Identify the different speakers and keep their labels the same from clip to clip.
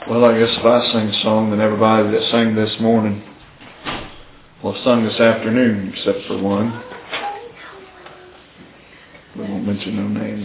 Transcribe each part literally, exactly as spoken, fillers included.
Speaker 1: Well, I guess if I sing a song, then everybody that sang this morning will have sung this afternoon, except for one. We won't mention no names.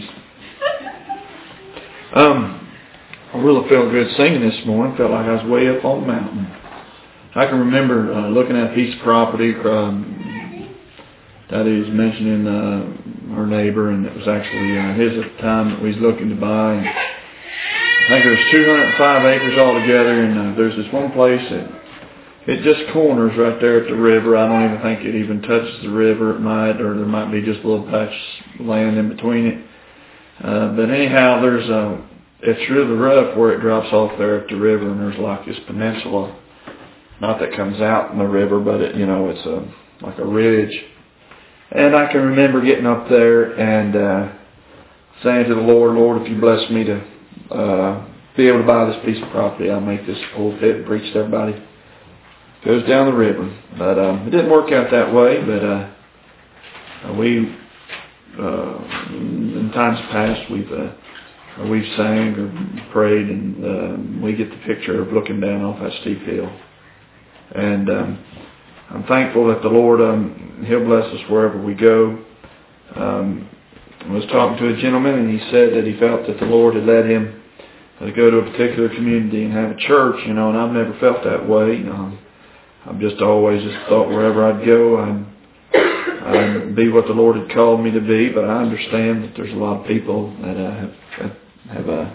Speaker 1: Um, I really felt good singing this morning. Felt like I was way up on the mountain. I can remember uh, looking at a piece of property um, that he was mentioning uh, our neighbor, and it was actually uh, his at the time that we was looking to buy. And I think there's two hundred five acres altogether, and uh, there's this one place that it just corners right there at the river. I don't even think it even touches the river. It might, or there might be just a little patch of land in between it. Uh, but anyhow, there's a, it's really rough where it drops off there at the river, and there's like this peninsula, not that comes out in the river, but it, you know, it's a like a ridge. And I can remember getting up there and uh, saying to the Lord, Lord, if you bless me to Uh, be able to buy this piece of property, I'll make this pulpit and preach to everybody. Goes down the river. But um, it didn't work out that way, but uh, we, uh, in times past, we've uh, we've sang or prayed, and uh, we get the picture of looking down off that steep hill. And um, I'm thankful that the Lord, um, He'll bless us wherever we go. Um, I was talking to a gentleman, and he said that he felt that the Lord had led him to go to a particular community and have a church, you know, and I've never felt that way. Um, I've just always just thought wherever I'd go, I'd, I'd be what the Lord had called me to be. But I understand that there's a lot of people that uh, have have, have uh,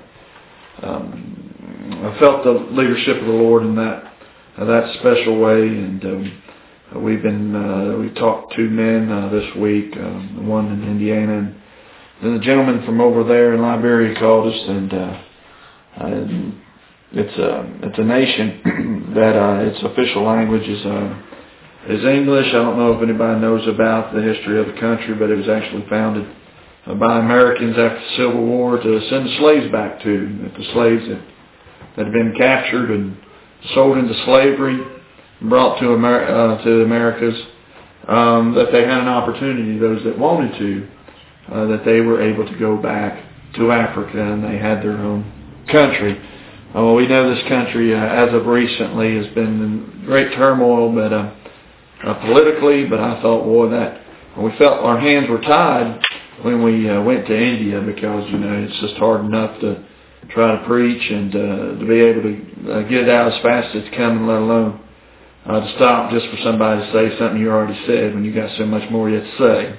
Speaker 1: um, I felt the leadership of the Lord in that uh, that special way, and um, we've been uh, we talked to men uh, this week, uh, the one in Indiana, and then the gentleman from over there in Liberia called us, and uh, uh, it's a it's a nation that uh, its official language is uh, is English. I don't know if anybody knows about the history of the country, but it was actually founded uh, by Americans after the Civil War to send the slaves back to. That the slaves that that had been captured and sold into slavery, and brought to Amer- uh, to the Americas, um, that they had an opportunity. Those that wanted to. Uh, that they were able to go back to Africa, and they had their own country. Uh, well, we know this country, uh, as of recently, has been in great turmoil, but uh, uh, politically. But I thought, boy, that we felt our hands were tied when we uh, went to India, because you know it's just hard enough to try to preach and uh, to be able to uh, get it out as fast as it's coming, let alone uh, to stop just for somebody to say something you already said when you got so much more yet to say.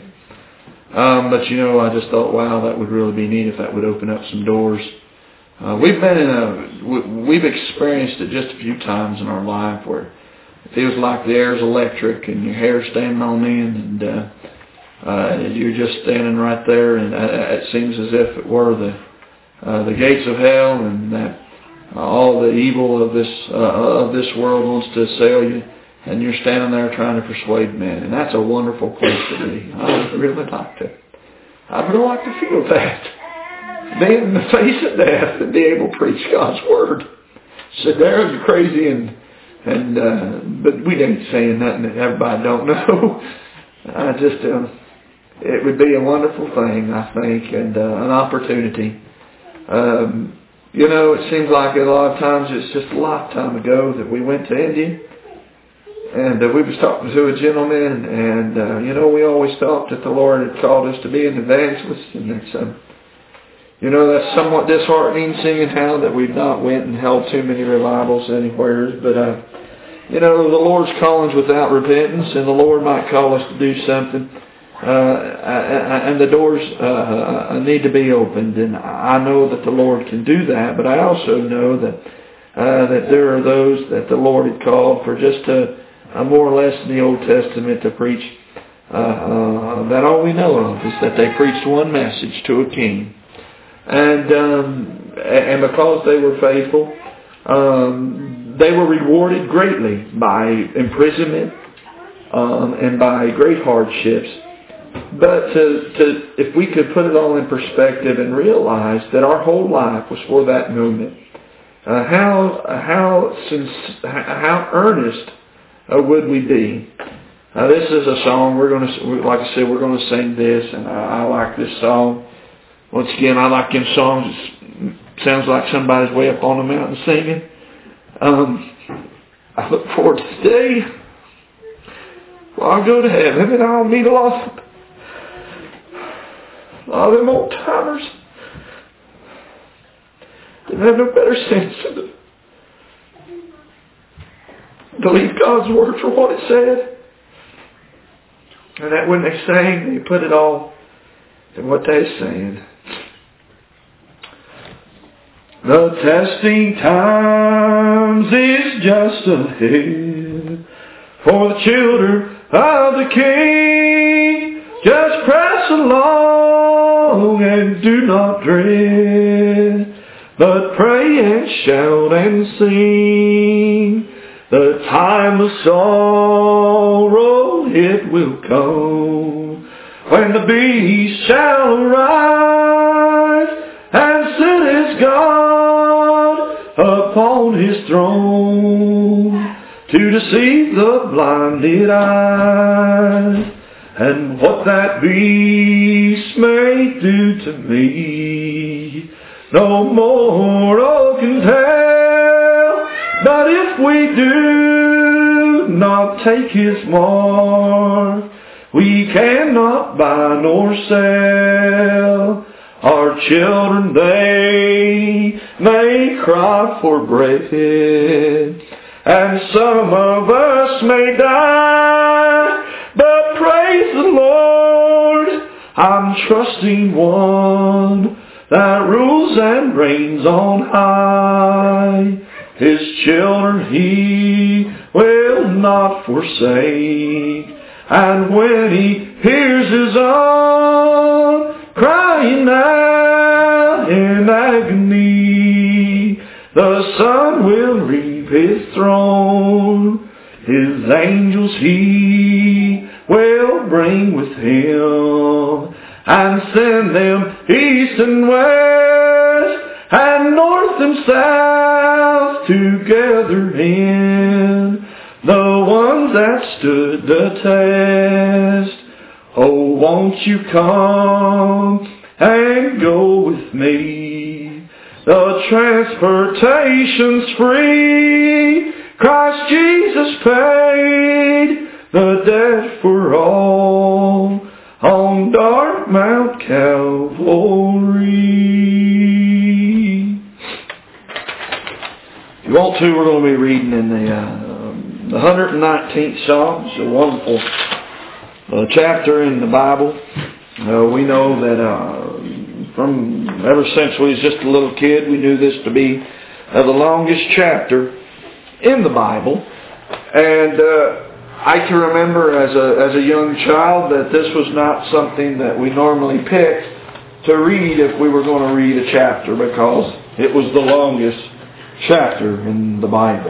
Speaker 1: Um, but, you know, I just thought, wow, that would really be neat if that would open up some doors. Uh, we've been in a, we've experienced it just a few times in our life where it feels like the air is electric and your hair's standing on end, and uh, uh, you're just standing right there, and uh, it seems as if it were the uh, the gates of hell, and that uh, all the evil of this uh, of this world wants to assail you. And you're standing there trying to persuade men. And that's a wonderful place to be. I would really like to. I'd really like to feel that. Being in the face of death and be able to preach God's Word. So there, you're crazy, and and uh, but we ain't saying nothing that everybody don't know. I just, uh, it would be a wonderful thing, I think, and uh, an opportunity. Um, you know, it seems like a lot of times it's just a lifetime ago that we went to India. And uh, we was talking to a gentleman, and, uh, you know, we always thought that the Lord had called us to be an evangelist. And it's, um, you know, that's somewhat disheartening, seeing how that we've not went and held too many revivals anywhere. But, uh, you know, the Lord's calling's without repentance, and the Lord might call us to do something. Uh, and the doors uh, need to be opened. And I know that the Lord can do that, but I also know that, uh, that there are those that the Lord had called for just to, Uh, more or less in the Old Testament to preach, uh, uh, that all we know of is that they preached one message to a king. And um, and because they were faithful, um, they were rewarded greatly by imprisonment um, and by great hardships. But to, to, if we could put it all in perspective and realize that our whole life was for that moment, uh, how how since how earnest Uh, would we be? Uh, this is a song we're going to, like I said, we're going to sing this, and I, I like this song. Once again, I like them songs. It sounds like somebody's way up on the mountain singing. Um, I look forward to the day when I'll go to heaven and I'll meet a lot of, a lot of them old timers that have no better sense than to believe God's word for what it said. And that when they sing, they put it all in what they're saying. The testing times is just ahead for the children of the King. Just press along and do not dread, but pray and shout and sing. The time of sorrow, it will come, when the beast shall arise and sit as God upon his throne, to deceive the blinded eyes. And what that beast may do to me, no mortal can tell. But if we do not take his mark, we cannot buy nor sell. Our children, they may cry for bread, and some of us may die. But praise the Lord, I'm trusting one that rules and reigns on high. His children he will not forsake, and when he hears his own crying out in agony, the Son will reap his throne. His angels he will bring with him, and send them east and west, and north and south together in the ones that stood the test. Oh, won't you come and go with me? The transportation's free. Christ Jesus paid the debt for all on dark Mount Calvary. If you want to, we're going to be reading in the, uh, the one hundred nineteenth Psalm. It's a wonderful uh, chapter in the Bible. Uh, we know that uh, from ever since we was just a little kid, we knew this to be uh, the longest chapter in the Bible. And uh, I can remember as a as a young child that this was not something that we normally picked to read if we were going to read a chapter, because it was the longest chapter in the Bible.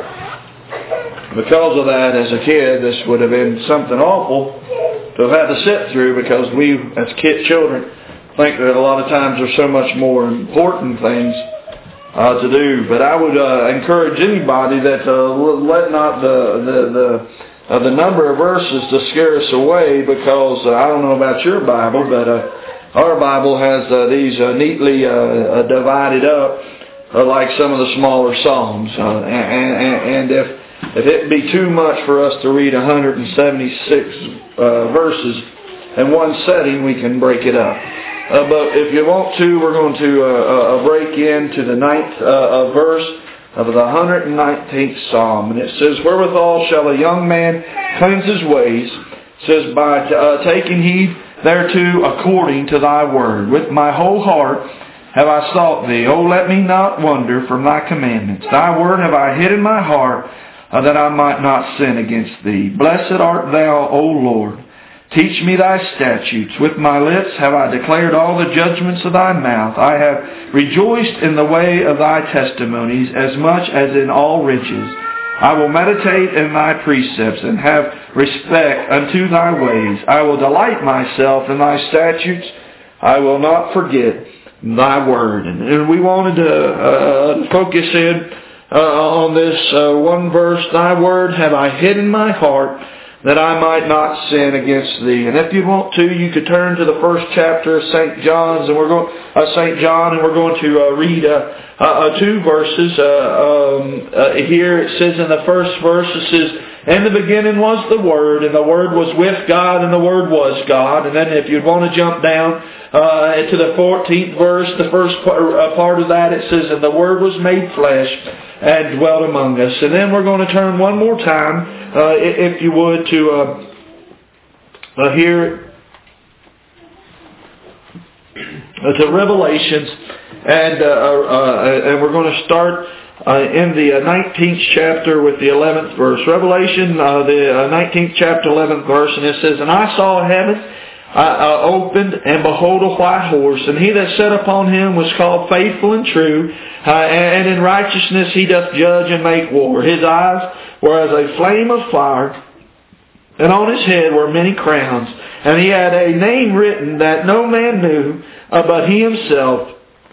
Speaker 1: Because of that, as a kid, this would have been something awful to have had to sit through, because we, as kid children, think that a lot of times there's so much more important things uh, to do. But I would uh, encourage anybody that uh, let not the the the, uh, the number of verses to scare us away, because uh, I don't know about your Bible, but uh, our Bible has uh, these uh, neatly uh, uh, divided up uh, like some of the smaller Psalms, uh, and, and, and if If it be too much for us to read one hundred seventy-six uh, verses in one setting, we can break it up. Uh, but if you want to, we're going to uh, uh, break into the ninth uh, verse of the one hundred nineteenth Psalm. And it says, "Wherewithal shall a young man cleanse his ways?" It says, "By uh, taking heed thereto according to thy word. With my whole heart have I sought thee. O let me not wander from thy commandments. Thy word have I hid in my heart, Uh, that I might not sin against thee. Blessed art thou, O Lord. Teach me thy statutes. With my lips have I declared all the judgments of thy mouth. I have rejoiced in the way of thy testimonies, as much as in all riches. I will meditate in thy precepts, and have respect unto thy ways. I will delight myself in thy statutes. I will not forget thy word." And, and we wanted to uh, focus in Uh, on this uh, one verse, "Thy word have I hid in my heart, that I might not sin against thee. And if you want to, you could turn to the first chapter of Saint John's, and we're going uh, Saint John, and we're going to uh, read uh, uh, two verses. Uh, um, uh, here it says in the first verse, it says, "In the beginning was the Word, and the Word was with God, and the Word was God." And then if you'd want to jump down uh, to the fourteenth verse, the first part, uh, part of that, it says, "And the Word was made flesh and dwelt among us." And then we're going to turn one more time, uh, if you would, to uh, uh, here uh, to Revelations, and uh, uh, and we're going to start Uh, in the uh, nineteenth chapter with the eleventh verse. Revelation, uh, the uh, nineteenth chapter, eleventh verse, and it says, "And I saw heaven uh, uh, opened, and behold a white horse, and he that sat upon him was called Faithful and True, uh, and in righteousness he doth judge and make war. His eyes were as a flame of fire, and on his head were many crowns, and he had a name written that no man knew uh, but he himself.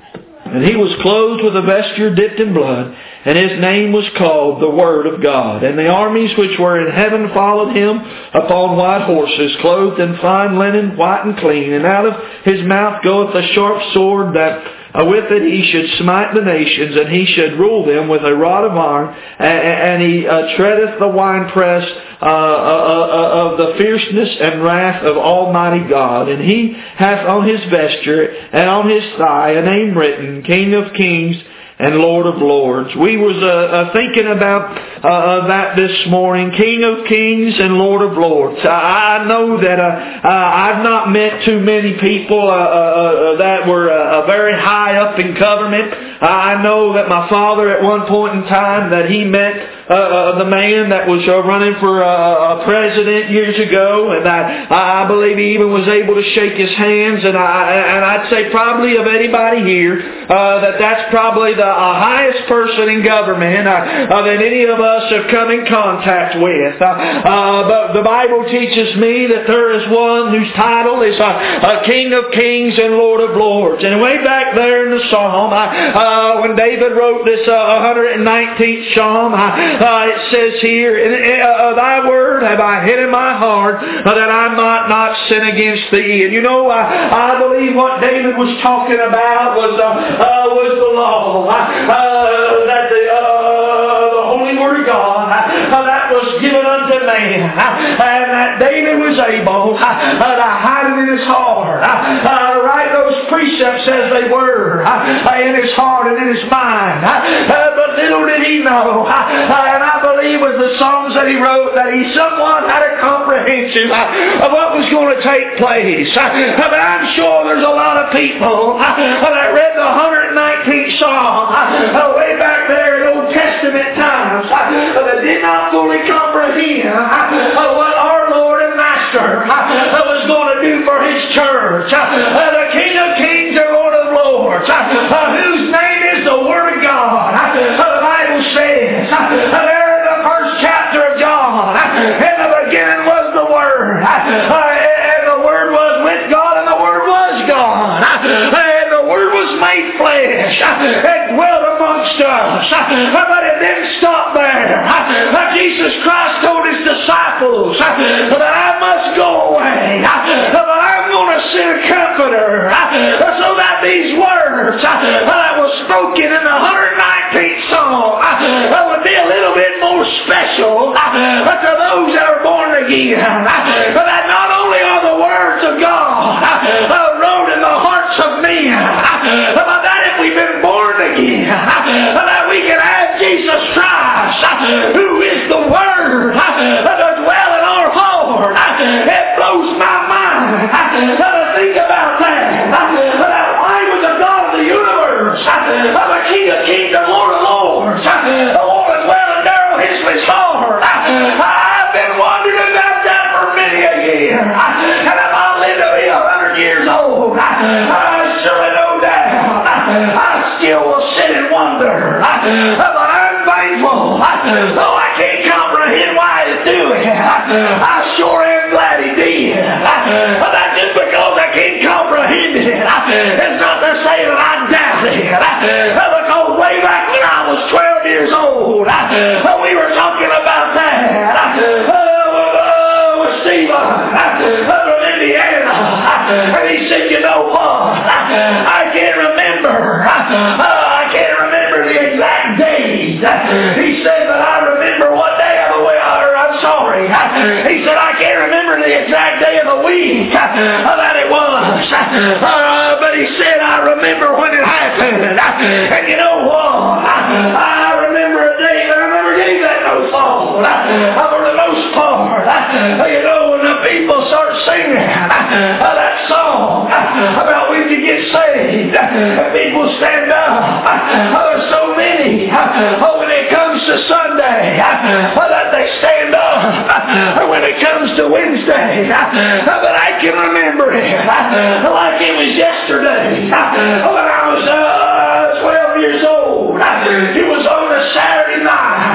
Speaker 1: And he was clothed with a vesture dipped in blood, and his name was called the Word of God. And the armies which were in heaven followed him upon white horses, clothed in fine linen, white and clean. And out of his mouth goeth a sharp sword, that uh, with it he should smite the nations, and he should rule them with a rod of iron. And, and he uh, treadeth the winepress uh, uh, uh, of the fierceness and wrath of Almighty God. And he hath on his vesture and on his thigh a name written, King of Kings and Lord of Lords." We was uh, uh, thinking about uh, that this morning. King of Kings and Lord of Lords. I, I know that uh, uh, I've not met too many people uh, uh, that were uh, very high up in government. I know that my father at one point in time that he met uh, uh, the man that was uh, running for uh, a president years ago, and I, I believe he even was able to shake his hands. And I and I'd say probably of anybody here uh, that that's probably the uh, highest person in government uh, uh, that any of us have come in contact with. Uh, uh, but the Bible teaches me that there is one whose title is uh, uh, King of Kings and Lord of Lords. And way back there in the Psalm, I, uh, when David wrote this uh, one hundred nineteenth Psalm, I, uh, it says here, uh, "Thy word have I hid in my heart, uh, that I might not sin against thee." And you know, I, I believe what David was talking about was uh, uh, was the law. Uh, that the, uh, the Holy Word of God uh, that was given unto man, uh, and that David was able uh, to hide it in his heart, uh, uh, to write those precepts as they were uh, in his heart and in his mind. Uh, but little did he know, uh, and I believe with the songs that he wrote, that he somewhat had a comprehension uh, of what was going to take place. Uh, but I'm sure there's a lot of people uh, that read the one hundred nineteenth Psalm uh, way back there in Old Testament times uh, that did not fully comprehend uh, what our Lord and Master uh, was going to do for His church. Uh, the King of Kings and Lord of Lords, uh, whose name is the Word of God. Uh, the Bible says uh, there in the first chapter of John, uh, in the beginning was the Word, uh, and the Word was with God, and the Word was God. Uh, and the Word was made flesh and dwelt amongst us. But it didn't stop there. Jesus Christ told His disciples that I must go away, but I'm going to send a Comforter, so that these words that was spoken in the one hundred nineteenth Psalm would be a little bit more special to those that are born again. That not only are the words of God wrote in the hearts of men, but that if we've been born again, that we can have Jesus Christ, who is the Word, to dwell in our heart. It blows my mind to think about that. That why would the God of the universe, the King of Kings and Lord of Lords, the Lord as well and narrow His heart? I've been wondering about that for many a year. And if I live to be a hundred years old, I surely no doubt I still will sit and wonder. But I'm thankful, though I can't comprehend why He's doing it. I sure am glad He did. But that's just because I can't comprehend it. It's not to say that I doubt it. Because way back when I was twelve years old, we were talking about that. up from Indiana. And he said, you know what? I can't remember. I can't remember the exact days. He said, but I remember what day of the week. I'm sorry. He said, I can't remember the exact day of the week that it was. Uh, but he said, I remember when it happened. And you know what? I remember a day that I never gave that no thought. For the most part, you know, when the people start singing that song about when you get saved, people stand up. There's so many. Oh, when it comes to Sunday, that they stand up. When it comes to Wednesday, but I can remember it like it was yesterday. When I was uh, twelve years old, it was on a Saturday night.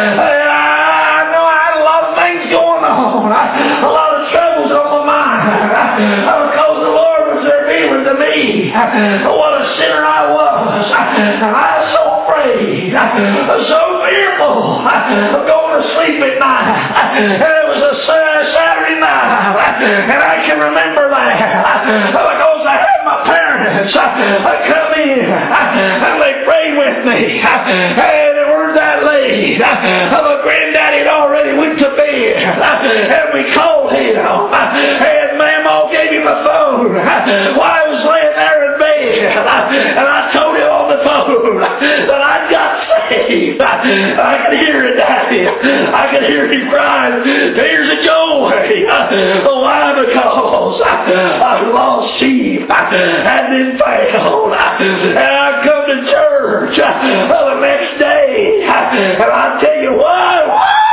Speaker 1: I know I had a lot of things going on, a lot of troubles on my mind, because the Lord was revealing to me what a sinner I was. And I was so afraid, so fearful of going to sleep at night. And it was a Saturday night, and I can remember that because I had my parents come in and they prayed with me, and it weren't that late. My granddaddy had already went to bed, and we called him, and Mama gave him a phone while I was laying there in bed, and I told him on the phone that I got saved. I could hear it, Daddy. I could hear him crying, tears of joy. Why? Because I lost sheep and then failed. And I come to church the next day, and I tell you what,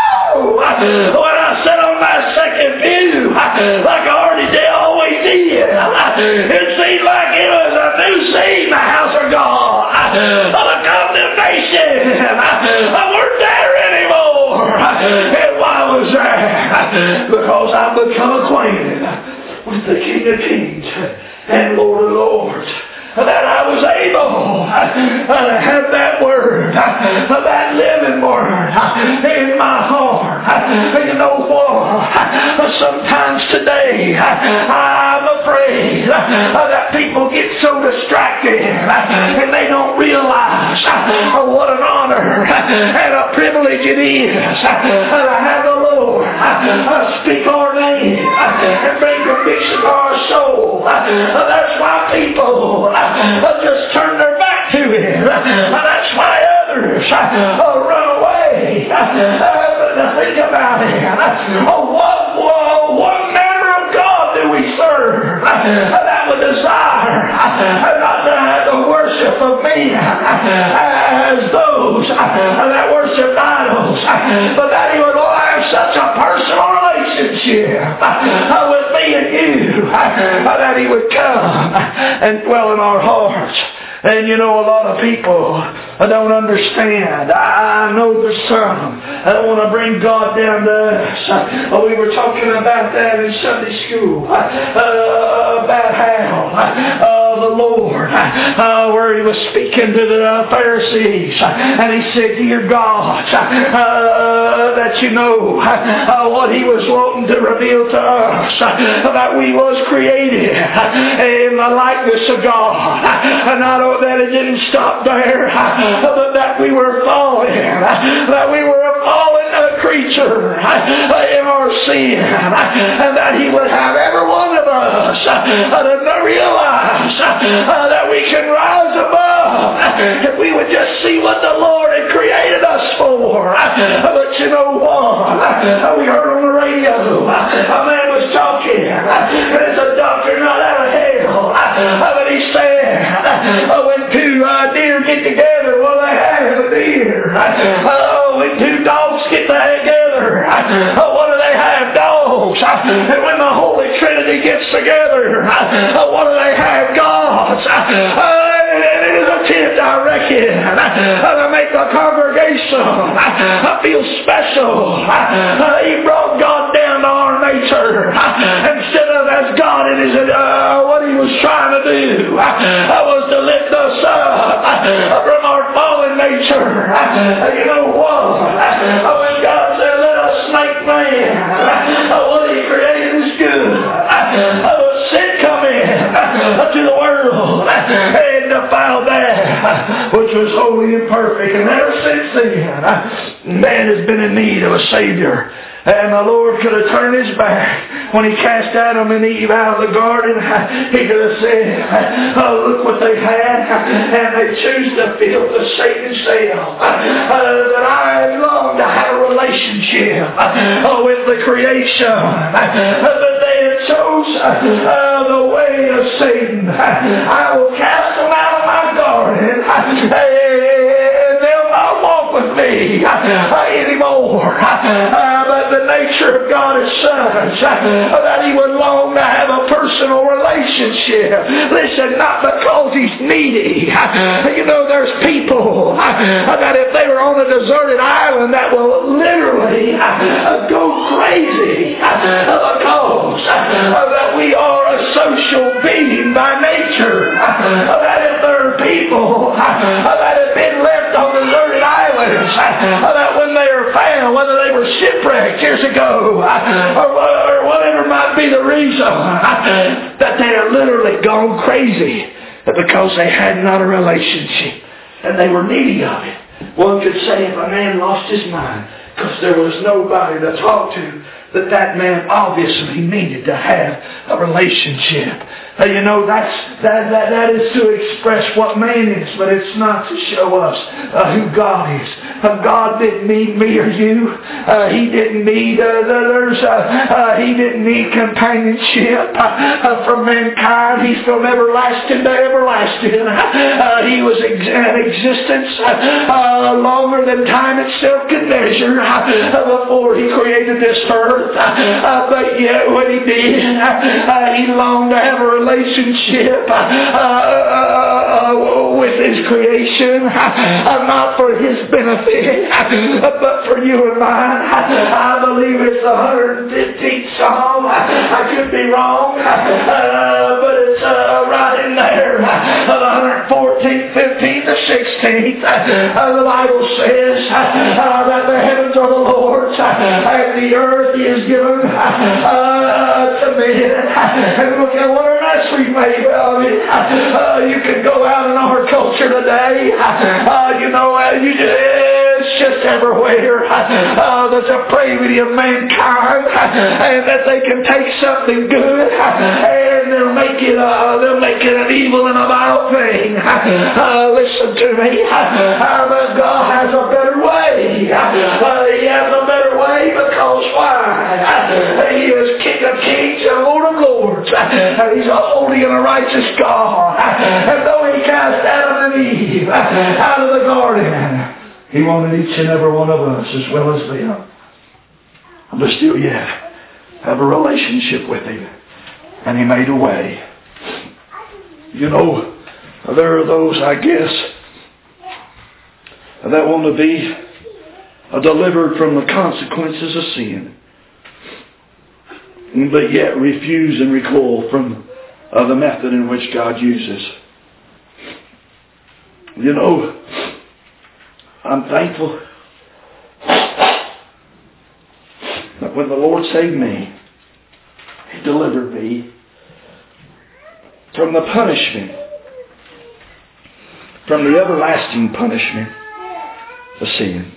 Speaker 1: when I sat on my second pew, like I already did, always did, it seemed like it was a new scene in the house of God. The condemnation, I weren't there anymore. And why was that? Because I've become acquainted with the King of Kings and Lord of Lords. That I was able to have that word, that living word in my heart. You know what? Sometimes today I'm afraid that people get so distracted and they don't realize what an honor and a privilege it is to have the Lord speak our name and bring conviction to our soul. That's why people just turn their back to Him. That's why others run away. But think about it. What, what manner of God do we serve that would desire not to have the worship of men as those that worship idols, but that He would have such a personal relationship with me and you, that He would come and dwell in our hearts. And you know, a lot of people don't understand. I know there's some that want to bring God down to us. We were talking about that in Sunday school, uh, about how uh, the Lord, uh, where He was speaking to the Pharisees, and He said, dear God, uh, that you know uh, what He was wanting to reveal to us, uh, that we was created in the likeness of God. And not that it didn't stop there, but that we were fallen, that we were a fallen creature in our sin, and that He would have every one of us to realize that we can rise above if we would just see what the Lord had created us for. But you know what? We heard on the radio, a man was talking, and it's a doctor not out of hell, but he said, when two uh, deer get together, well, they have a deer. Uh, when two dogs get together, uh, what do they have? Dogs. And when the Holy Trinity gets together, uh, what do they have? Gods. Uh, and it is a attempt, I reckon, uh, to make the congregation uh, feel special. Uh, he brought God down to our nature uh, instead of as God in His uh, what He was trying to do uh, was to lift us up uh, from our fallen nature. Uh, you know what? Uh, when God said, let us make man, uh, what He created His
Speaker 2: which was holy and perfect. And ever since then, man has been in need of a Savior. And the Lord could have turned His back when He cast Adam and Eve out of the garden. He could have said, oh, look what they had. And they choose to feel the Satan self. Uh, that I long to have a relationship uh, with the creation. Uh, but they have chose uh, the way of Satan. I will cast them out of my garden. And they'll not walk with me uh, anymore. Uh, but the nature of God is such uh, that He would long to have a personal relationship. Listen, not because He's needy. Uh, you know, there's people uh, that if they were on a deserted island that will literally uh, go crazy uh, because uh, that we are a social being by nature. Uh, that if there are people uh, that have been left on deserted islands, uh, that when they are found, whether they were shipwrecked years ago uh, or, or whatever might be the reason, uh, that they are literally gone crazy because they had not a relationship and they were needy of it. One could say if a man lost his mind because there was nobody to talk to, that that man obviously needed to have a relationship. Uh, you know, that's that, that that is to express what man is, but it's not to show us uh, who God is. Uh, God didn't need me or you. Uh, he didn't need uh, there's uh, uh, He didn't need companionship uh, uh, from mankind. He's from everlasting to everlasting. Uh, he was ex- in existence uh, uh, longer than time itself could measure uh, before He created this earth. Uh, but yet when He did, uh, He longed to have a relationship uh, uh, uh, with His creation, uh, not for His benefit, uh, but for you and mine. I believe it's the one hundred fifteenth Psalm. I could be wrong, uh, but it's uh, right in there. Uh, the one hundred fourteenth, fifteenth, the sixteenth. Uh, the Bible says uh, that the heavens are the Lord's, uh, and the earth is given uh, to men. And look at what a mess we made of it. Uh, you can go out in our culture today. Uh, you know, uh, you just, it's just everywhere. Uh, the depravity of mankind, and that they can take something good and they'll make it uh, they'll make it an evil and a vile thing. Uh, listen to me. Uh, but God has a better way. Uh, he has a better way because why? He is King of Kings and Lord of Lords. Uh, he's a holy and a righteous God. And though He cast Adam and Eve out of the garden, He wanted each and every one of us as well as them to still yet have a relationship with Him. And He made a way. You know, there are those, I guess, that want to be delivered from the consequences of sin, but yet refuse and recoil from uh, the method in which God uses. You know, I'm thankful that when the Lord saved me, He delivered me from the punishment, from the everlasting punishment of sin.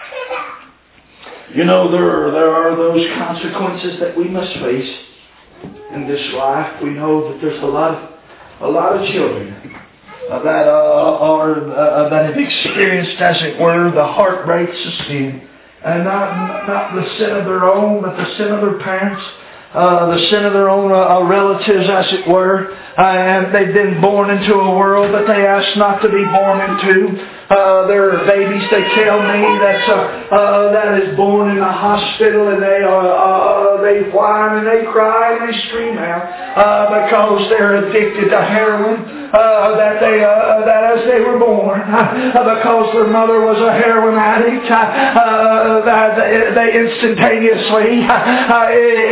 Speaker 2: You know, there are, there are those consequences that we must face in this life. We know that there's a lot of a lot of children uh, that uh, are uh, that have experienced, as it were, the heartbreaks of sin, and not not the sin of their own, but the sin of their parents, uh, the sin of their own uh, relatives, as it were. Uh, and they've been born into a world that they asked not to be born into. Uh, there are babies, they tell me, that's, uh, uh, that is born in a hospital, and they uh, uh, they whine and they cry and they scream out uh, because they're addicted to heroin. Uh, that they uh, that as they were born, uh, because their mother was a heroin addict. addict. Uh, they, they instantaneously, uh,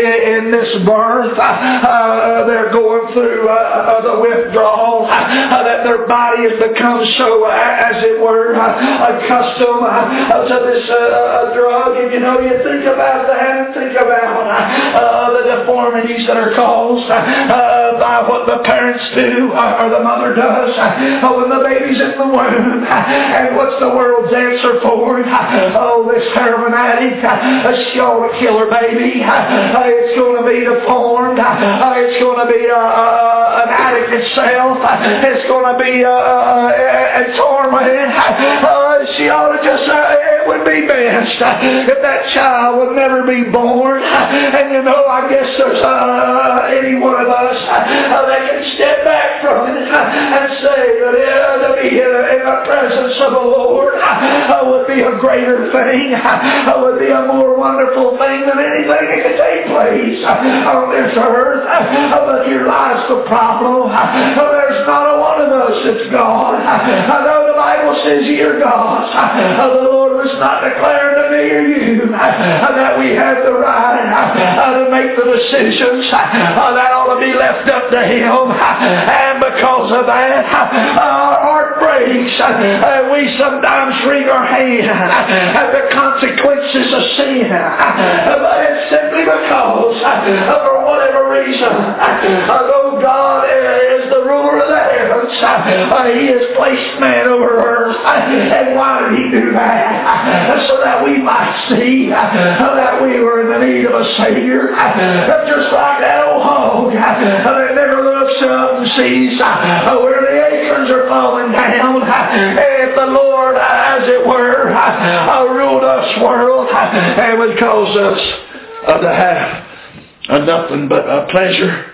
Speaker 2: in this birth, uh, they're going through uh, the withdrawal, uh, that their body has become so, uh, as it were, uh, accustomed uh, to this uh, drug. And you know, you think about that, think about uh, the deformities that are caused uh, by what the parents do, uh, or the mother does, uh, when the baby's in the womb. And what's the world's answer for it? Oh, this heroin addict, uh, she ought to kill her baby. Uh, it's going to be deformed. Uh, it's going to be uh, uh, an addict itself. Uh, it's going to be uh, uh, a torment. Uh, she ought to just, uh, it would be best uh, if that child would never be born. Uh, and you know, I guess there's uh, any one of us uh, that can step back from it uh, and say that uh, to be in, in the presence of the Lord uh, would be a greater thing, uh, would be a more wonderful thing than anything that could take place uh, on this earth. Uh, but your life's the problem. Uh, there's not a one of us that's God. Uh, I know the Bible says you're God. Uh, the Lord was not declared to me or you uh, that we have the right uh, to make the decisions uh, that ought to be left up to Him. And because of that, uh, our heart breaks. Uh, we sometimes wring our hand at the consequences of sin. Uh, but it's simply because, uh, for whatever reason, uh, though God is the ruler of the heavens, uh, He has placed man over earth. And why did He do that? Uh, so that we might see uh, that we were in the need of a Savior. Uh, just like that old hog uh, that never looks up and sees uh, where the acorns are falling down. Uh, if the Lord, uh, as it were, uh, ruled us world, uh, and would cause us uh, to have uh, nothing but uh, pleasure,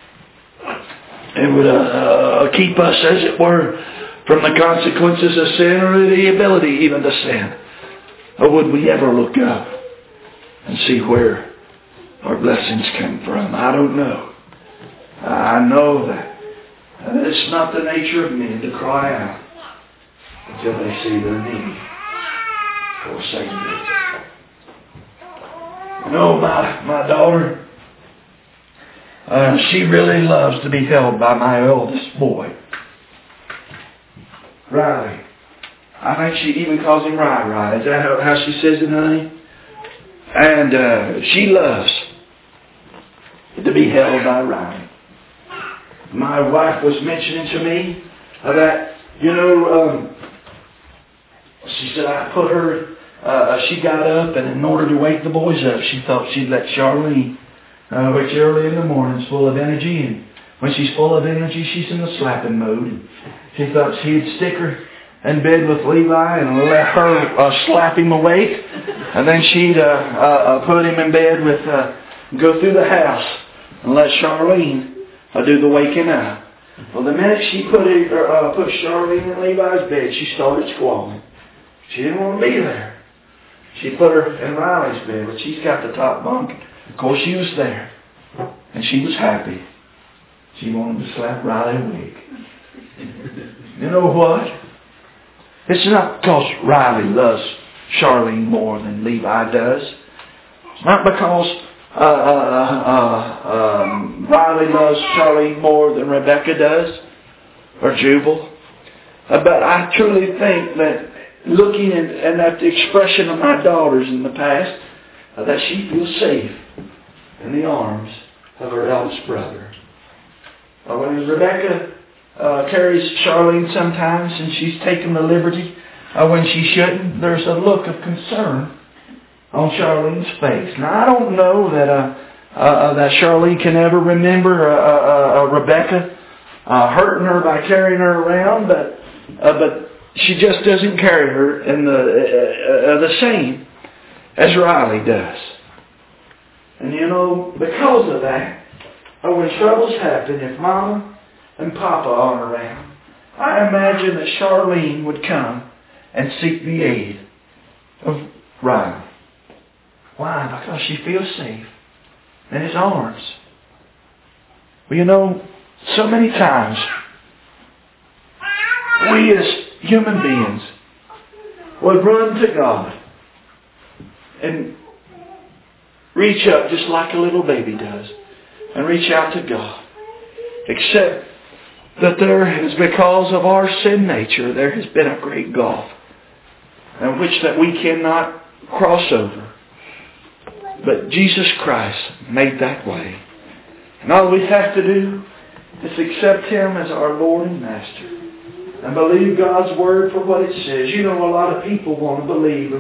Speaker 2: it would uh, uh, keep us, as it were, from the consequences of sin or the ability even to sin. Or would we ever look up and see where our blessings come from? I don't know. I know that it's not the nature of men to cry out until they see their need for a Savior. You know, my, my daughter, uh, she really loves to be held by my eldest boy, Riley. I think she even calls him Rai Rai. Is that how, how she says it, honey? And uh, she loves to be held by Riley. My wife was mentioning to me that, you know, um, she said I put her, uh, she got up, and in order to wake the boys up, she thought she'd let Charlene, uh, which early in the morning is full of energy, and when she's full of energy, she's in the slapping mode. And she thought she'd stick her in bed with Levi and let her uh, slap him awake, and then she'd uh, uh, put him in bed with, uh, go through the house and let Charlene uh, do the waking up. Well, the minute she put it, uh, put Charlene in Levi's bed, she started squalling. She didn't want to be there. She put her in Riley's bed, but she's got the top bunk. Of course, she was there, and she was happy. She wanted to slap Riley awake. You know what? It's not because Riley loves Charlene more than Levi does. It's not because uh, uh, uh, um, Riley loves Charlene more than Rebecca does, or Jubal. Uh, but I truly think that looking at, at the expression of my daughters in the past, uh, that she feels safe in the arms of her eldest brother. Uh, when Rebecca Uh, carries Charlene sometimes, and she's taken the liberty uh, when she shouldn't, there's a look of concern on Charlene's face. Now, I don't know that uh, uh, that Charlene can ever remember uh, uh, uh, Rebecca uh, hurting her by carrying her around, but uh, but she just doesn't carry her in the uh, uh, the same as Riley does. And you know, because of that, uh, when troubles happen, if Mama and Papa aren't around, I imagine that Charlene would come and seek the aid of Riley. Why? Because she feels safe in his arms. Well, you know, so many times we as human beings, would run to God and reach up just like a little baby does and reach out to God. Except that there is, because of our sin nature, there has been a great gulf in which that we cannot cross over. But Jesus Christ made that way. And all we have to do is accept Him as our Lord and Master and believe God's Word for what it says. You know, a lot of people want to believe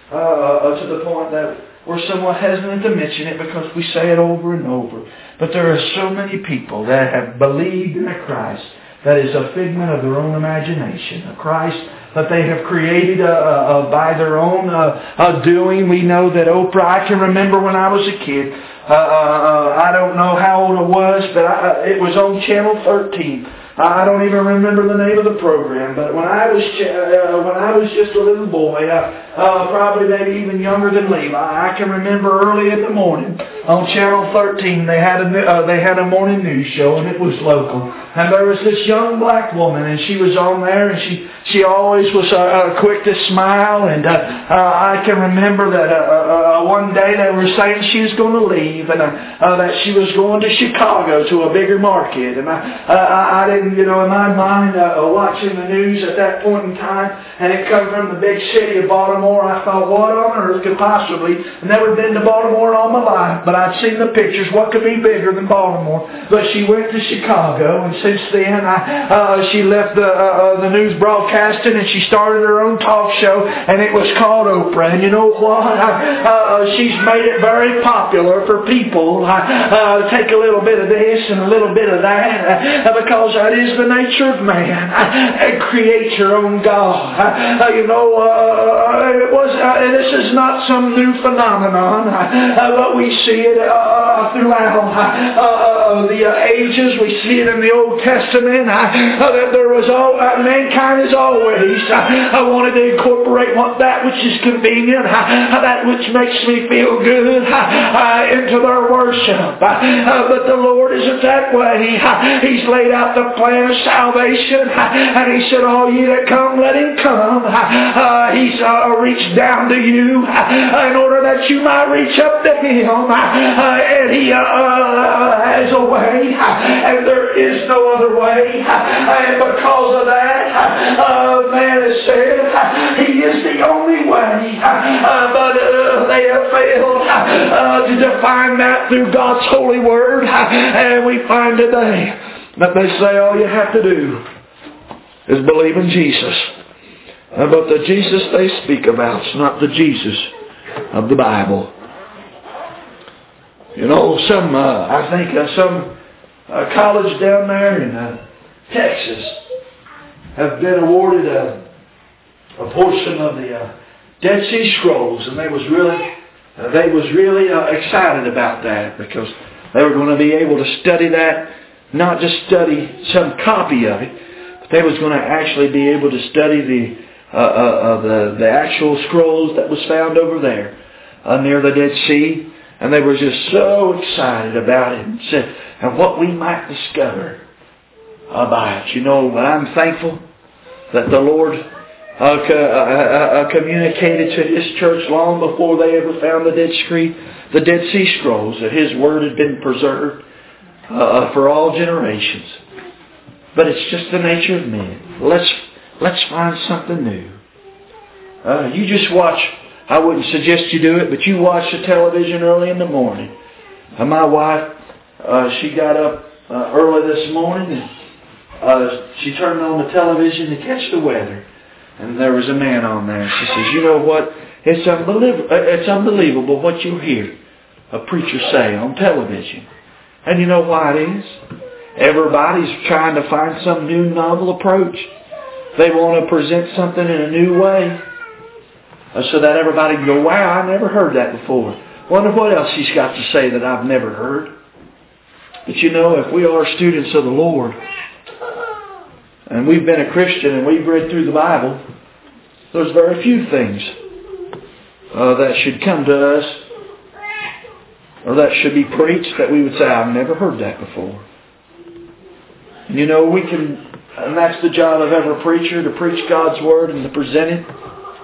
Speaker 2: uh, to the point that we're somewhat hesitant to mention it because we say it over and over. But there are so many people that have believed in a Christ that is a figment of their own imagination, a Christ that they have created uh, uh, by their own uh, uh, doing. We know that Oprah, I can remember when I was a kid, uh, uh, I don't know how old I was, but I, it was on Channel thirteen. I don't even remember the name of the program, but when I was uh, when I was just a little boy, uh, uh, probably maybe even younger than Levi, I can remember early in the morning on Channel thirteen they had a uh, they had a morning news show, and it was local. And there was this young black woman, and she was on there, and she she always was uh, uh, quick to smile. And uh, uh, I can remember that uh, uh, one day they were saying she was going to leave, and uh, uh, that she was going to Chicago to a bigger market. And I uh, I didn't. You know, in my mind, uh, watching the news at that point in time, and it come from the big city of Baltimore, I thought, what on earth could possibly, I've never been to Baltimore in all my life, but I'd seen the pictures, what could be bigger than Baltimore? But she went to Chicago, and since then, I, uh, she left the, uh, the news broadcasting, and she started her own talk show, and it was called Oprah. And you know what? I, uh, she's made it very popular for people uh, uh, to take a little bit of this and a little bit of that, uh, because I is the nature of man, and create your own God. Uh, you know, uh, it was. Uh, this is not some new phenomenon, uh, but we see it uh, throughout uh, the uh, ages. We see it in the Old Testament. Uh, that there was all uh, mankind is always. Uh, I wanted to incorporate what that which is convenient, uh, that which makes me feel good, uh, into their worship. Uh, but the Lord isn't that way. Uh, he's laid out the plan of salvation, and He said, all ye that come, let him come. Uh, he's uh, reached down to you uh, in order that you might reach up to Him, uh, and He uh, uh, has a way, uh, and there is no other way, uh, and because of that, uh, man has said, uh, He is the only way, uh, but uh, they have failed uh, to define that through God's holy word, uh, and we find today that they say all you have to do is believe in Jesus. Uh, but the Jesus they speak about is not the Jesus of the Bible. You know, some, uh, I think uh, some uh, college down there in uh, Texas have been awarded a, a portion of the uh, Dead Sea Scrolls, and they was really, uh, they was really uh, excited about that because they were going to be able to study that. Not just study some copy of it, but they was going to actually be able to study the uh, uh, the, the actual scrolls that was found over there uh, near the Dead Sea, and they were just so excited about it and said, and what we might discover about it. You know, I'm thankful that the Lord uh, co- uh, uh, communicated to His church long before they ever found the Dead Sea, the Dead Sea Scrolls, that His Word had been preserved Uh, for all generations. But it's just the nature of men. Let's let's find something new. Uh, you just watch. I wouldn't suggest you do it, but you watch the television early in the morning. Uh, my wife, uh, she got up uh, early this morning and uh, she turned on the television to catch the weather. And there was a man on there. She says, "You know what? It's unbelievable. It's unbelievable what you hear a preacher say on television." And you know why it is? Everybody's trying to find some new novel approach. They want to present something in a new way, so that everybody can go, wow, I never heard that before. Wonder what else he's got to say that I've never heard. But you know, if we are students of the Lord, and we've been a Christian and we've read through the Bible, there's very few things uh, that should come to us or that should be preached that we would say, I've never heard that before. And you know, we can, and that's the job of every preacher, to preach God's Word and to present it.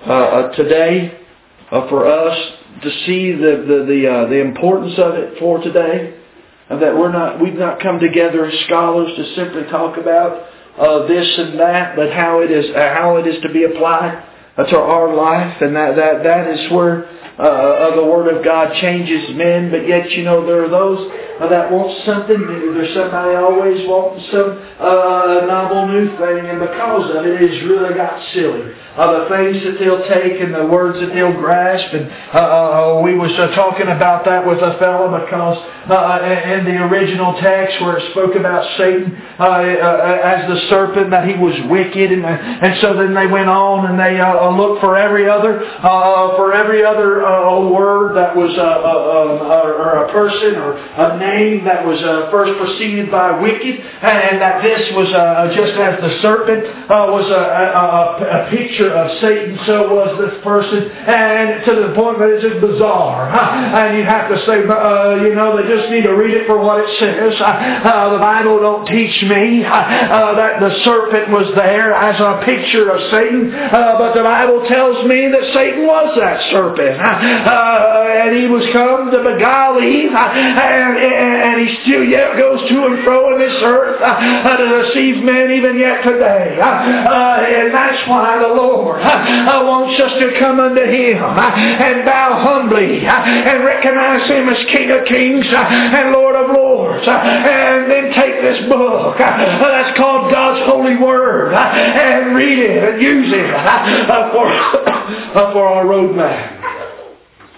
Speaker 1: uh, uh, today uh, for us to see the the the, uh, the importance of it for today, and that we're not we've not come together as scholars to simply talk about uh, this and that, but how it is uh, how it is to be applied uh, to our life, and that that that is where uh, the Word of God changes men. But yet, you know, there are those uh, that want something new. There's somebody always wanting some uh, novel new thing, and because of it, it has really got silly. Uh, the things that they'll take and the words that they'll grasp. And uh, uh, we was uh, talking about that with a fellow because uh, in the original text where it spoke about Satan uh, uh, as the serpent, that he was wicked, and uh, and so then they went on and they uh, looked for every other uh, for every other uh, word that was uh, uh, uh, or a person or a name that was uh, first preceded by wicked, and that this was uh, just as the serpent uh, was a, a, a picture of Satan, so was this person, and to the point that it's just bizarre. Huh? And you have to say, uh, you know, they just need to read it for what it says. Uh, the Bible don't teach me uh, that the serpent was there as a picture of Satan, uh, but the Bible tells me that Satan was that serpent, uh, and he was come to beguile Eve, and, and he still yet goes to and fro in this earth uh, to deceive men even yet today. Uh, and that's why the Lord I want us to come unto Him and bow humbly and recognize Him as King of Kings and Lord of Lords, and then take this book that's called God's Holy Word and read it and use it for, for our roadmap.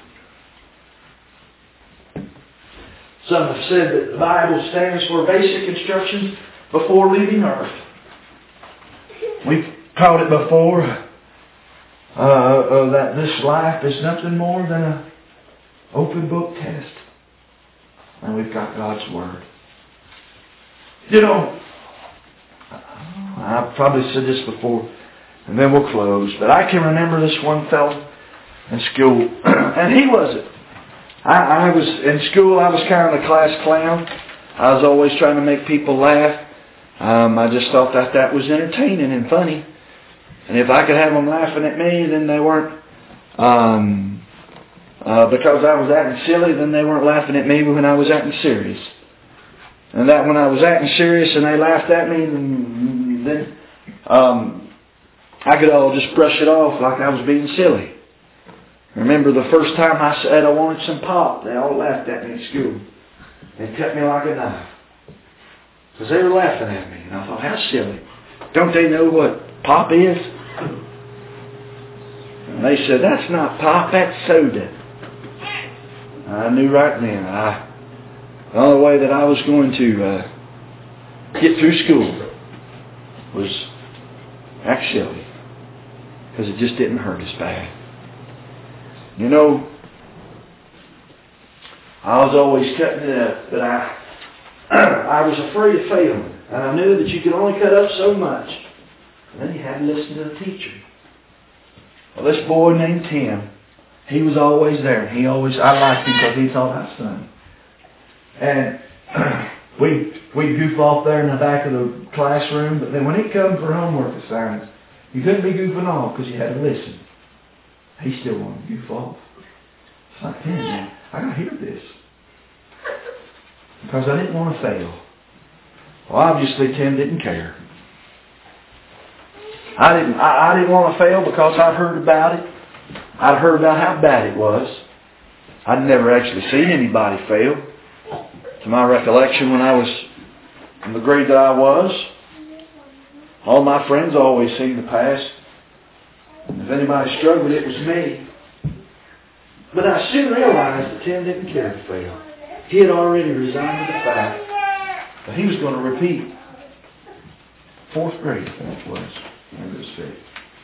Speaker 1: Some have said that the Bible stands for basic instructions before leaving earth. We've taught it before. Uh, uh, that this life is nothing more than an open book test. And we've got God's Word. You know, I've probably said this before, and then we'll close, but I can remember this one fellow in school, and he wasn't. I, I was in school, I was kind of the class clown. I was always trying to make people laugh. Um, I just thought that that was entertaining and funny. And if I could have them laughing at me, then they weren't, um, uh, because I was acting silly, then they weren't laughing at me when I was acting serious. And that when I was acting serious and they laughed at me, then, then um, I could all just brush it off like I was being silly. I remember the first time I said I wanted some pop, they all laughed at me in school. They cut me like a knife. Because they were laughing at me. And I thought, how silly. Don't they know what pop is? And they said, that's not pop, that's soda. I knew right then I, the only way that I was going to uh, get through school was act silly. Because it just didn't hurt as bad. You know, I was always cutting it up, but I, I was afraid of failing. And I knew that you could only cut up so much. And then you had to listen to the teacher. Well, this boy named Tim, he was always there. He always, I liked him because he taught my son. And we we'd goof off there in the back of the classroom. But then when he come for homework assignments, you couldn't be goofing off because you had to listen. He still wanted to goof off. It's like, Tim, man, I got to hear this. Because I didn't want to fail. Well, obviously Tim didn't care. I didn't I, I didn't want to fail because I'd heard about it. I'd heard about how bad it was. I'd never actually seen anybody fail. To my recollection, when I was in the grade that I was, all my friends always seemed to pass. And if anybody struggled, it was me. But I soon realized that Tim didn't care to fail. He had already resigned to the fact that he was going to repeat fourth grade, I think it was. Remember this day.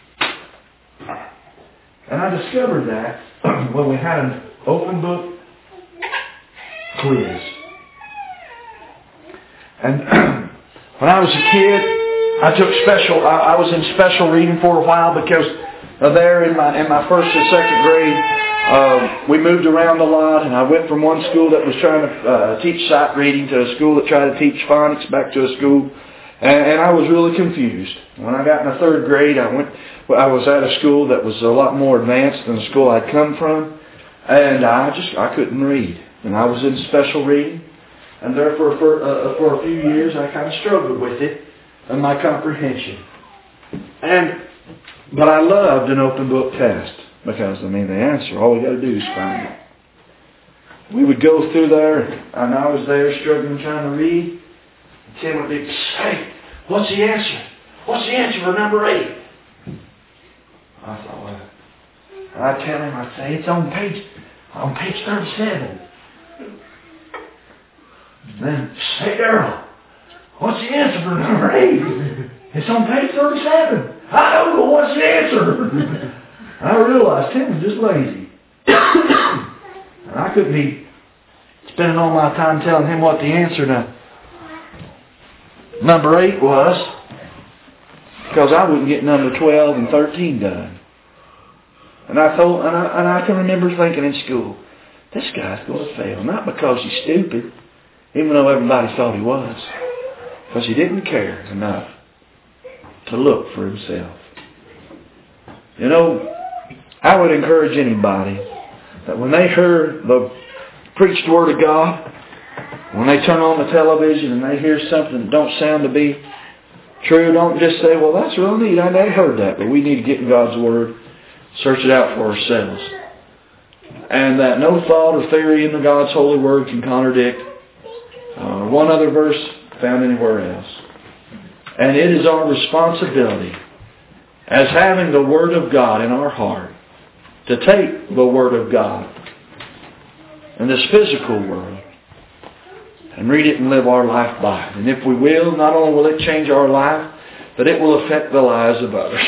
Speaker 1: And I discovered that when we had an open book quiz. And when I was a kid, I took special, I, I was in special reading for a while because uh, there in my in my first and second grade, uh, we moved around a lot, and I went from one school that was trying to uh, teach sight reading to a school that tried to teach phonics, back to a school, and, and I was really confused. When I got in the third grade, I went well, I was at a school that was a lot more advanced than the school I'd come from, and I just I couldn't read, and I was in special reading, and therefore for uh, for a few years I kind of struggled with it and my comprehension. And but I loved an open book test because I mean the answer, all we got to do is find it. We would go through there, and I was there struggling trying to read. And Tim would be, hey, what's the answer? What's the answer for number eight? I thought, well, I'd tell him, I'd say, it's on page, on page thirty-seven. And then, hey, Earl, what's the answer for number eight? It's on page thirty-seven. I don't know what's the answer. I realized Tim was just lazy. And I couldn't be spending all my time telling him what the answer to number eight was, because I wouldn't get number twelve and thirteen done. And I thought, and I, and I can remember thinking in school, this guy's going to fail, not because he's stupid, even though everybody thought he was, because he didn't care enough to look for himself. You know, I would encourage anybody that when they hear the preached Word of God, when they turn on the television and they hear something that don't sound to be true, don't just say, well, that's real neat. I never heard that. But we need to get in God's Word, search it out for ourselves. And that no thought or theory in the God's holy Word can contradict uh, one other verse found anywhere else. And it is our responsibility as having the Word of God in our heart to take the Word of God in this physical world and read it and live our life by it. And if we will, not only will it change our life, but it will affect the lives of others.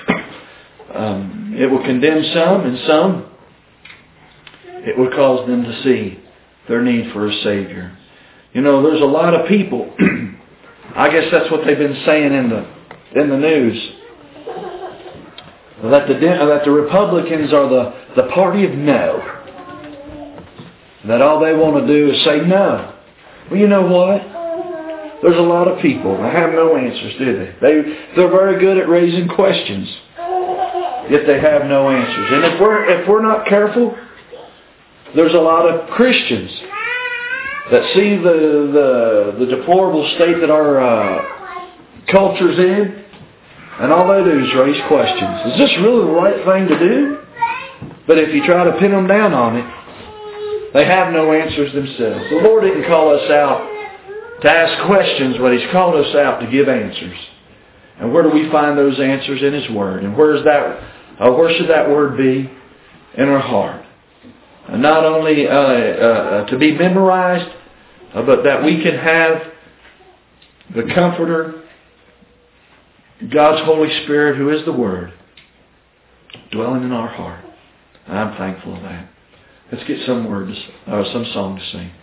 Speaker 1: um, it will condemn some, and some it will cause them to see their need for a Savior. You know, there's a lot of people, I guess that's what they've been saying in the in the news, that the that the Republicans are the, the party of no. That all they want to do is say no. Well, you know what? There's a lot of people that have no answers, do they? They they're very good at raising questions, yet they have no answers. And if we're if we're not careful, there's a lot of Christians that see the the, the deplorable state that our uh, culture's in, and all they do is raise questions. Is this really the right thing to do? But if you try to pin them down on it, they have no answers themselves. The Lord didn't call us out to ask questions, but He's called us out to give answers. And where do we find those answers? In His Word. And where is that? Uh, where should that Word be? In our heart. And not only uh, uh, to be memorized, uh, but that we can have the Comforter, God's Holy Spirit, who is the Word, dwelling in our heart. And I'm thankful of that. Let's get some words, or uh, some song to sing.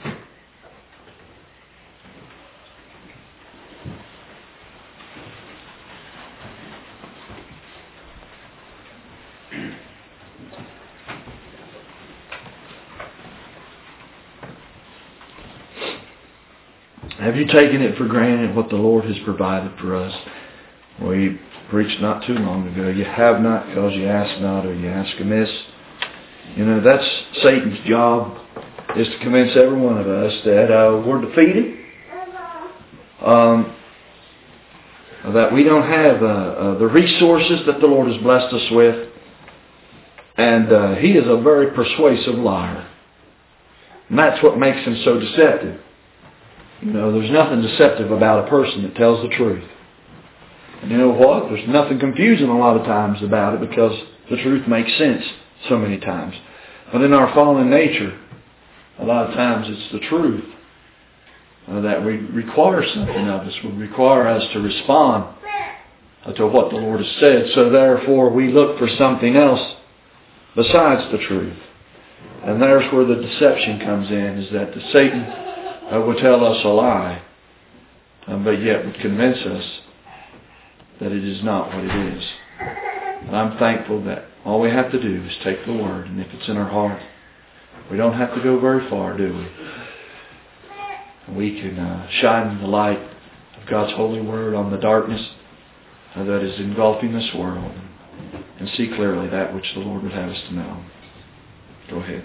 Speaker 1: Have you taken it for granted what the Lord has provided for us? We preached not too long ago. You have not because you ask not, or you ask amiss. You know, that's Satan's job, is to convince every one of us that uh, we're defeated, um, that we don't have uh, uh, the resources that the Lord has blessed us with, and uh, he is a very persuasive liar. And that's what makes him so deceptive. You know, there's nothing deceptive about a person that tells the truth. And you know what? There's nothing confusing a lot of times about it, because the truth makes sense so many times. But in our fallen nature, a lot of times it's the truth uh, that we require something of us. Would require us to respond uh, to what the Lord has said. So therefore we look for something else besides the truth. And there's where the deception comes in, is that the Satan uh, would tell us a lie, um, but yet would convince us that it is not what it is. And I'm thankful that all we have to do is take the Word, and if it's in our heart, we don't have to go very far, do we? We can uh, shine the light of God's holy Word on the darkness uh, that is engulfing this world. and see clearly that which the Lord would have us to know. Go ahead.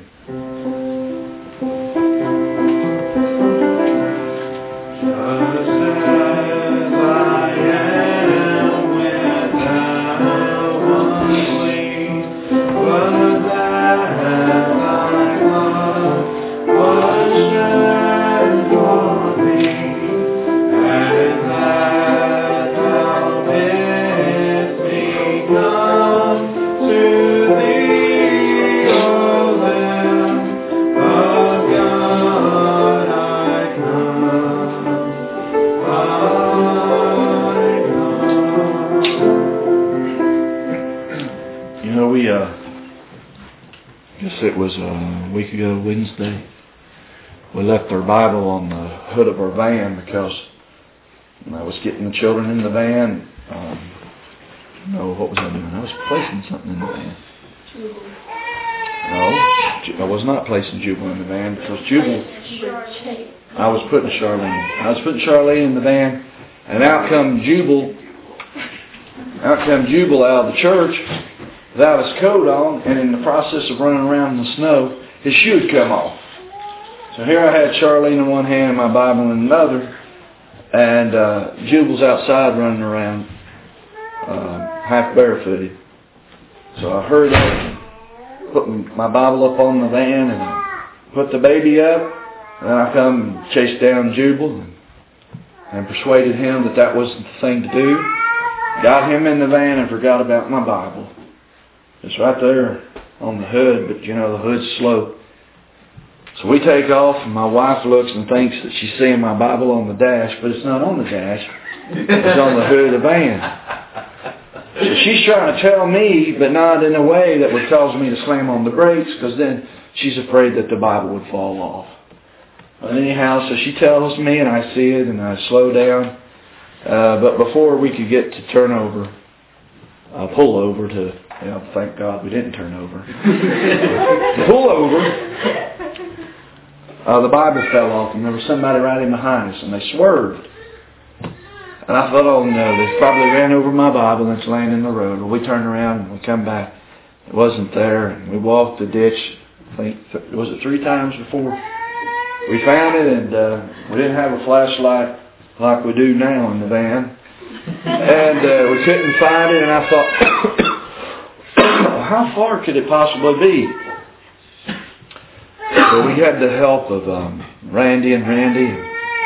Speaker 1: It was a week ago, Wednesday. We left our Bible on the hood of our van because I was getting the children in the van. Um, no, what was I doing? I was placing something in the van. No, I was not placing Jubal in the van because Jubal, I was putting Charlene. I was putting Charlene in the van, and out come Jubal, out come Jubal out of the church without his coat on, and in the process of running around in the snow, his shoe had come off. So here I had Charlene in one hand and my Bible in another, and uh, Jubal's outside running around, uh, half barefooted. So I hurried up, put my Bible up on the van, and I put the baby up, and I come and chased down Jubal, and, and persuaded him that that wasn't the thing to do. Got him in the van and forgot about my Bible. It's right there on the hood, but you know, the hood's slow. So we take off, and my wife looks and thinks that she's seeing my Bible on the dash, but it's not on the dash. It's on the hood of the van. So she's trying to tell me, but not in a way that would cause me to slam on the brakes, because then she's afraid that the Bible would fall off. But anyhow, so she tells me, and I see it, and I slow down. Uh, but before we could get to turn over, uh, pull over to, you know, thank God we didn't turn over. To pull over, uh, the Bible fell off, and there was somebody right in behind us, and they swerved. And I thought, oh no, they probably ran over my Bible and it's laying in the road. Well, we turned around and we come back. It wasn't there. And we walked the ditch, I think, was it three times before we found it, and uh, we didn't have a flashlight like we do now in the van. And uh, we couldn't find it, and I thought, how far could it possibly be? So we had the help of um, Randy and Randy,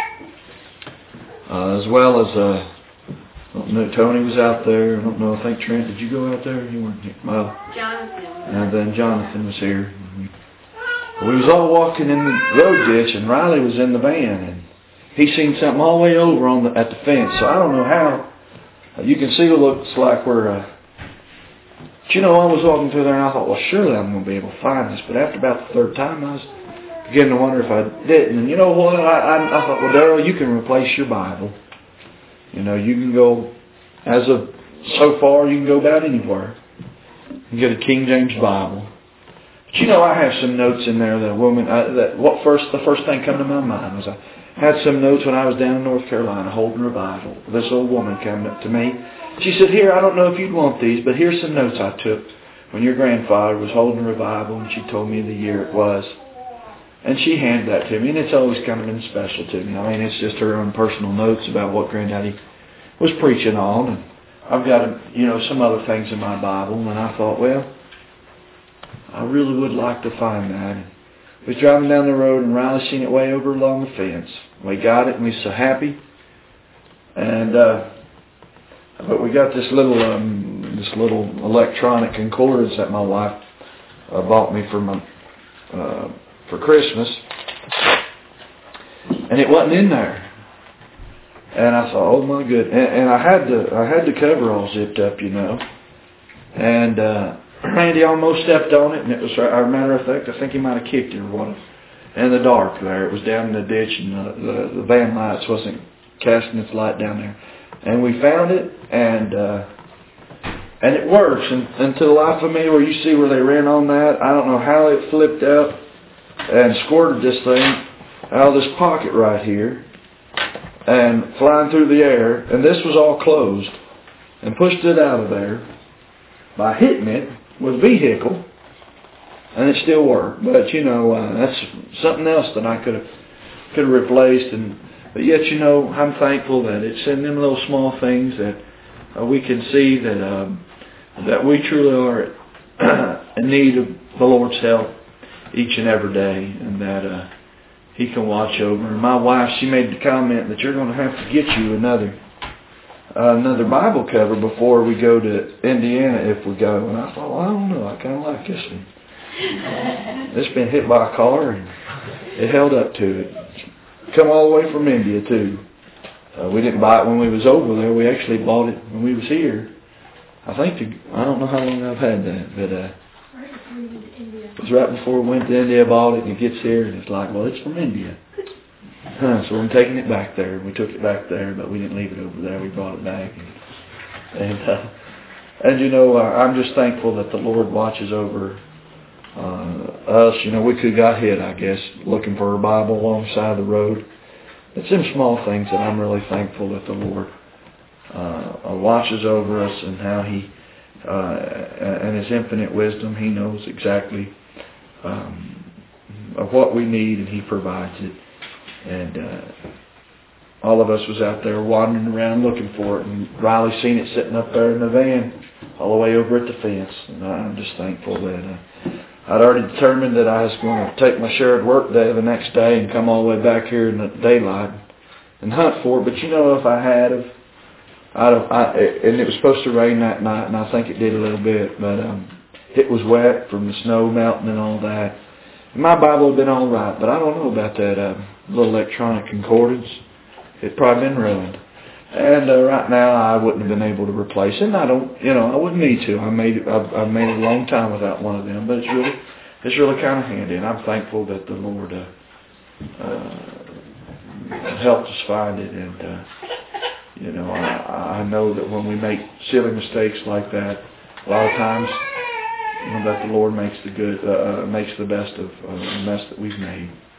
Speaker 1: uh, as well as, uh, I don't know, Tony was out there. I don't know, I think Trent, did you go out there? You weren't here. Well,
Speaker 3: Jonathan.
Speaker 1: And then Jonathan was here. We was all walking in the road ditch, and Riley was in the van, and he seen something all the way over on the, at the fence. So I don't know how. Uh, you can see what it looks like where, uh, but you know, I was walking through there, and I thought, well, surely I'm going to be able to find this. But after about the third time, I was beginning to wonder if I didn't. And you know what? I, I, I thought, well, Darrell, you can replace your Bible. You know, you can go, as of so far, you can go about anywhere. You can get a King James Bible. But you know, I have some notes in there that a woman, I, that what first, the first thing come to my mind was I had some notes when I was down in North Carolina holding a Bible. This old woman came up to me. She said, here, I don't know if you'd want these, but here's some notes I took when your grandfather was holding a revival, and she told me the year it was. And she handed that to me, and it's always kind of been special to me. I mean, it's just her own personal notes about what Granddaddy was preaching on. And I've got, you know, some other things in my Bible, and I thought, well, I really would like to find that. And we was driving down the road, and Riley seen it way over along the fence. We got it, and we were so happy. And uh, but we got this little um, this little electronic concordance that my wife uh, bought me for my uh, for Christmas, and it wasn't in there. And I thought, oh my goodness! And, and I had the I had the cover all zipped up, you know. And uh, Randy almost stepped on it, and it was, as a matter of fact, I think he might have kicked it or what. In the dark there, it was down in the ditch, and the, the, the van lights wasn't casting its light down there. And we found it, and uh, and it works. And, and to the life of me, where you see where they ran on that, I don't know how it flipped up and squirted this thing out of this pocket right here and flying through the air. And this was all closed, and pushed it out of there. by hitting it with a vehicle, and it still worked. But you know, uh, that's something else that I could have could have replaced. And but yet, you know, I'm thankful that it's in them little small things that uh, we can see that um, that we truly are in need of the Lord's help each and every day, and that uh, He can watch over. And my wife, she made the comment that you're going to have to get you another uh, another Bible cover before we go to Indiana if we go. And I thought, well, I don't know, I kind of like this one. It's been hit by a car and it held up to it. Come all the way from India too. Uh, we didn't buy it when we was over there. We actually bought it when we was here. I think the, I don't know how long I've had that, but uh, it was right before we went to India. Bought it, and it gets here, and it's like, well, it's from India. Huh, so I'm taking it back there. We took it back there, but we didn't leave it over there. We brought it back, and and, uh, and you know, uh, I'm just thankful that the Lord watches over uh, us. You know, we could have got hit, I guess, looking for a Bible alongside the road. It's them small things that I'm really thankful that the Lord uh, watches over us, and how He, uh, and His infinite wisdom, He knows exactly um, of what we need, and He provides it. And uh, all of us was out there wandering around looking for it, and Riley seen it sitting up there in the van, all the way over at the fence. And I'm just thankful that uh, I'd already determined that I was going to take my shared work day the next day and come all the way back here in the daylight and hunt for it. But you know, if I had have, I'd have, I, and it was supposed to rain that night, and I think it did a little bit, but um, it was wet from the snow melting and all that. And my Bible would have been all right, but I don't know about that uh, little electronic concordance. It'd probably been ruined. And uh, right now, I wouldn't have been able to replace it. And I don't, you know, I wouldn't need to. I made it. I've, I've made it a long time without one of them. But it's really, it's really kind of handy. And I'm thankful that the Lord uh, uh, helped us find it. And uh, you know, I, I know that when we make silly mistakes like that, a lot of times, you know, that the Lord makes the good, uh, makes the best of uh, the mess that we've made.